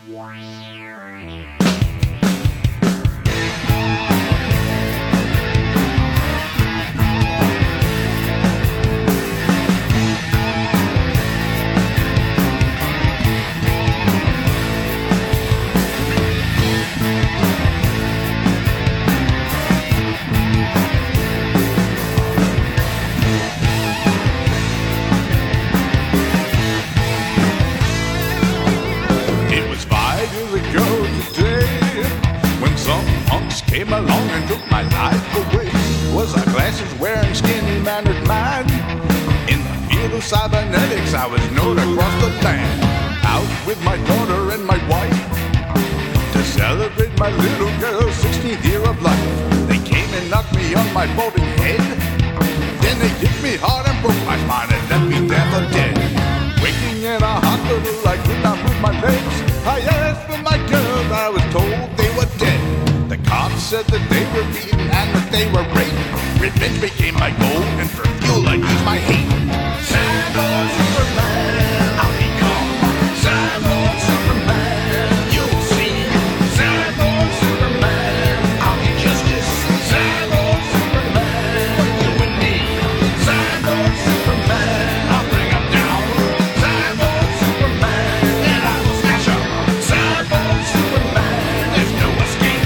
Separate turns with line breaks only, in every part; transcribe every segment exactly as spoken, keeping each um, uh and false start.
Came along and took my life away. Was a glasses-wearing, skinny-mannered man. In the field of cybernetics, I was known across the land. Out with my daughter and my wife to celebrate my little girl's sixteenth year of life. They came and knocked me on my balding head. Then they hit me hard and broke my spine and left me there for dead. Waking in a hospital, I could not move my legs. I asked for my girls, I was told they were dead. The cops said that they were beaten and that they were raped. Revenge became my goal, and for fuel I used my hate. Cyborg Superman, I'll become Cyborg Superman. You'll see, Cyborg Superman, I'll get justice. Cyborg Superman, for you and me. Cyborg Superman, I'll bring 'em down. Cyborg Superman, and I will smash 'em. Cyborg Superman, there's no escape.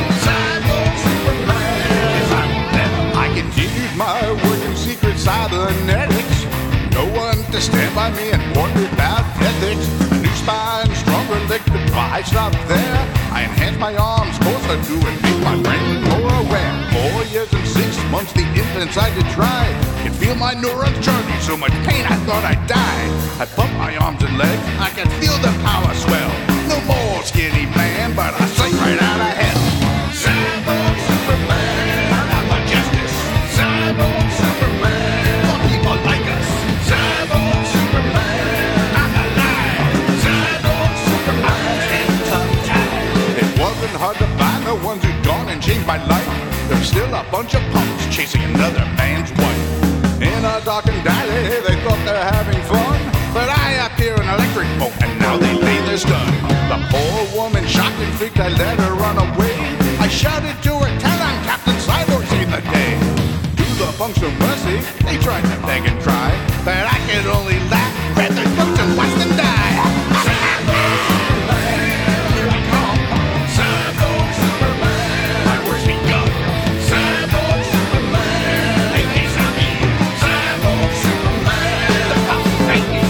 My work in secret cybernetics. No one to stand by me and warn me about ethics. A new spine, stronger leg, but why stop there? I enhance my arms, closer to and make my brain more aware. Four years and six months, the infants I did try. Can feel my neurons churning, so much pain I thought I'd die. I pump my arms and legs, I can feel the power swell. No more skinny man, but I sing right out of hell. Cyborg Superman, I'm out for justice. Cyborg Superman, for people like us. Cyborg Superman, I'm alive. Cyborg Superman, hands tongue-tied. It wasn't hard to find the ones who'd gone and changed my life. There's still a bunch of punks chasing another man's wife. In a darkened alley, they thought they're having fun, but I appear an electric bolt, and now they lay their stun. The poor woman, shocked and freaked, I let her run away. I shouted to her, tell I'm Captain Cyborg, save the day. The punks of mercy, they tried to beg and try, but I could only laugh, grab their throats and watch them die. Cyborg Superman, here I come. Cyborg Superman, my work's begun. Cyborg Superman, they can't stop me. Cyborg Superman, the cops will take me.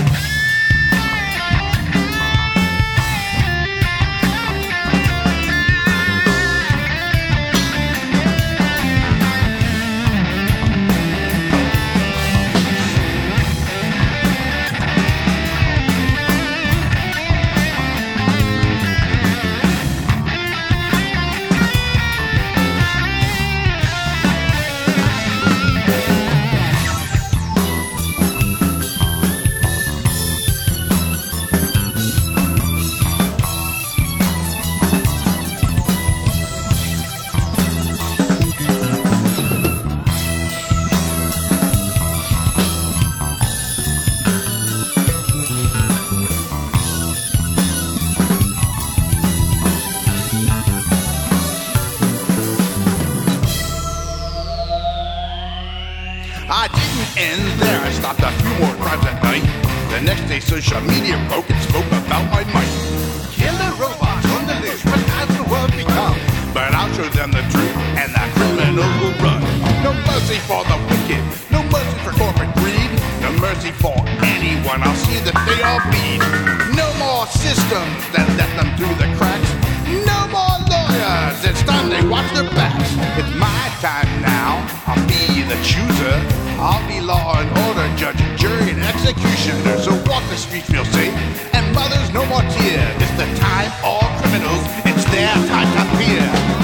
I didn't end there, I stopped a few more crimes at night. The next day social media broke and spoke about my might. Killer robots on the loose, what has the world become? But I'll show them the truth and the criminals will run. No mercy for the wicked, no mercy for corporate greed. No mercy for anyone, I'll see that they all bleed. No more systems that let them through the cracks. No more lawyers, it's time they watch their backs. It's my time now, I'll be the chooser. I'll be law and order, judge, jury, and executioner. So walk the streets real safe, and mothers no more tears. It's the time all criminals, it's their time to fear.